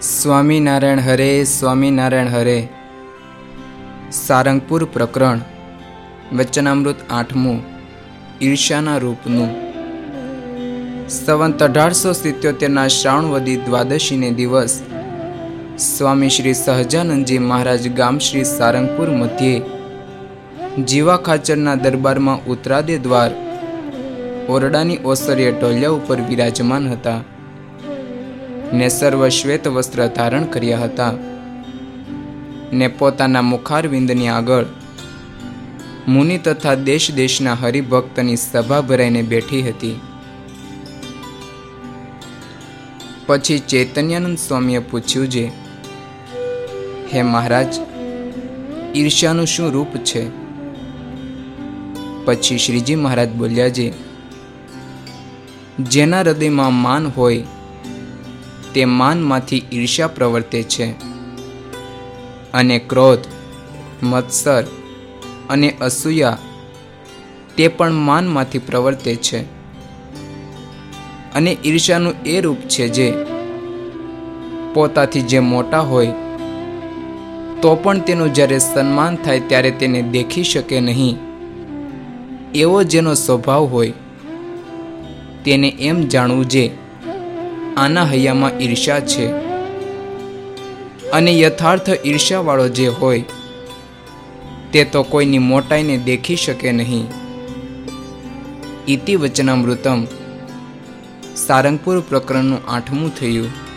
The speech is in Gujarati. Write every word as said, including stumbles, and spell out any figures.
સ્વામિનારાયણ હરે સ્વામિનારાયણ હરે. સારંગપુર પ્રકરણ વચનામૃત આઠમું ઈર્ષ્યાના રૂપનું. સંવંત અઢારસો સિત્યોતેરના શ્રાવણવદી દ્વાદશીને દિવસ સ્વામી શ્રી સહજાનંદજી મહારાજ ગામ શ્રી સારંગપુર મધ્યે જીવા ખાચરના દરબારમાં ઉત્તરાદે દ્વાર ઓરડાની ઓસરીએ ઢોલિયા ઉપર વિરાજમાન હતા ને સર્વ શ્વેત વસ્ત્ર ધારણ કર્યા હતા ને પોતાના મુખારવિંદની આગળ મુનિ તથા દેશ દેશના હરિભક્તની સભા ભરાઈને બેઠી હતી. પછી ચૈતન્યાનંદ સ્વામીએ પૂછ્યું છે, હે મહારાજ, ઈર્ષ્યાનું શું રૂપ છે? પછી શ્રીજી મહારાજ બોલ્યા છે, જેના હૃદયમાં માન હોય તે માનમાંથી ઈર્ષ્યા પ્રવર્તે છે, અને ક્રોધ, મત્સર અને અસૂયા તે પણ માનમાંથી પ્રવર્તે છે. અને ઈર્ષ્યાનું એ રૂપ છે જે પોતાથી જે મોટા હોય તો પણ તેનું જ્યારે સન્માન થાય ત્યારે તેને દેખી શકે નહીં એવો જેનો સ્વભાવ હોય તેને એમ જાણવું જે આના હૈયામાં ઈર્ષ્યા છે. અને યથાર્થ ઈર્ષ્યાવાળો જે હોય તે તો કોઈની મોટાઈને દેખી શકે નહીં. ઇતિ વચનામૃતમ સારંગપુર પ્રકરણનું આઠમું થયું.